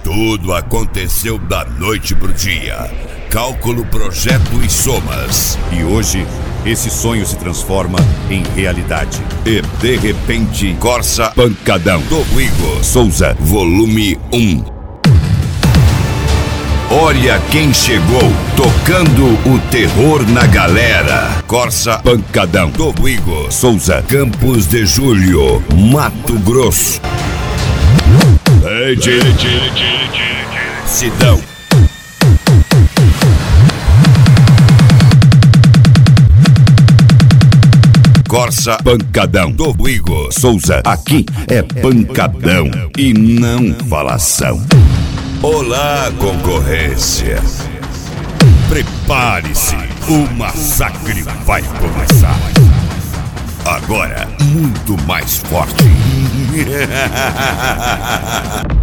Tudo aconteceu da noite pro dia. Cálculo, projeto e somas. E hoje, esse sonho se transforma em realidade. E de repente, Corsa Pancadão do Igor Souza, volume 1. Olha quem chegou, tocando o terror na galera. Corsa Pancadão do Igor Souza, Campos de Julho, Mato Grosso. Sidão. Corsa Pancadão do Igor Souza. Aqui é pancadão e não falação. Olá, concorrência. Prepare-se, o massacre vai começar. Agora, muito mais forte.